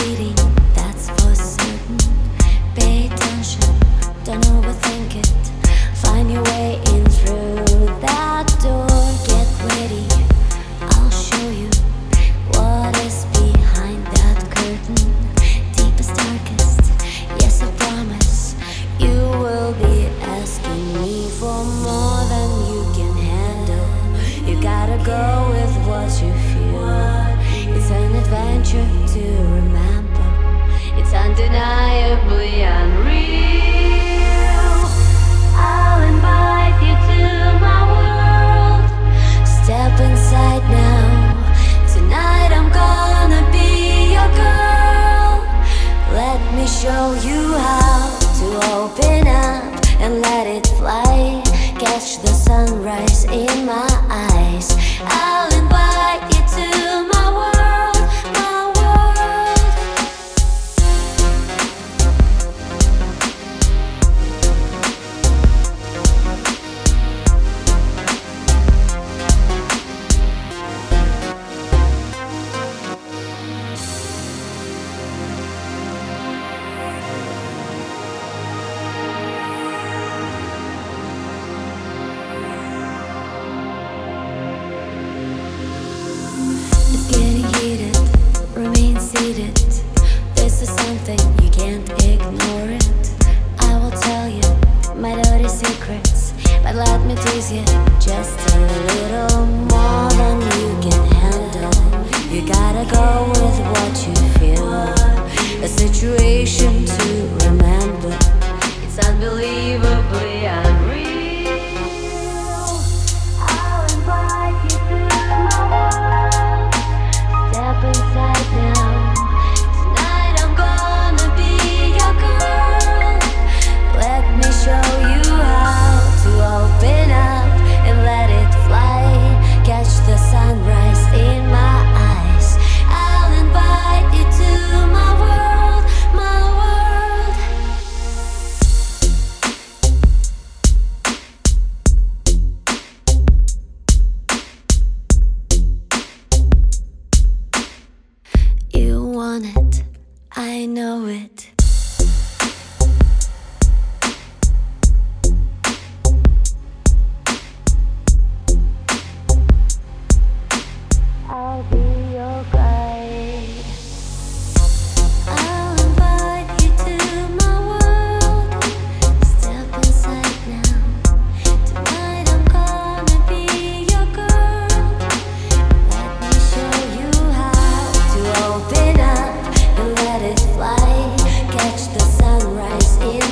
beating, that's for certain. Pay attention, don't overthink it. Find your way in through that door. Get ready, I'll show you what is behind that curtain. Deepest, darkest, yes I promise. You will be asking me for more than you can handle. You gotta go with what you feel. It's an adventure to remember. It's undeniably unreal. I'll invite you to my world. Step inside now. Tonight I'm gonna be your girl. Let me show you how to open up and let it fly. Catch the sunrise in my eyes. I'll invite you to my world, my world. It's getting heated, remain seated. This is something you can't ignore it. I will tell you my dirty secrets, but let me tease you just a little more than you can handle. You gotta go with what you feel. A situation to remember. It's unbelievably unreal. I'll invite you to my world. Step inside now. Tonight I'm gonna be your girl. Let me show you how to open up and let it fly. Catch the sunrise in my eyes. I'll invite you to my world, my world. You want it, I know it. I'll be your guide. I'll invite you to my world. Step inside now. Tonight I'm gonna be your girl. Let me show you how to open up and let it fly. Catch the sunrise in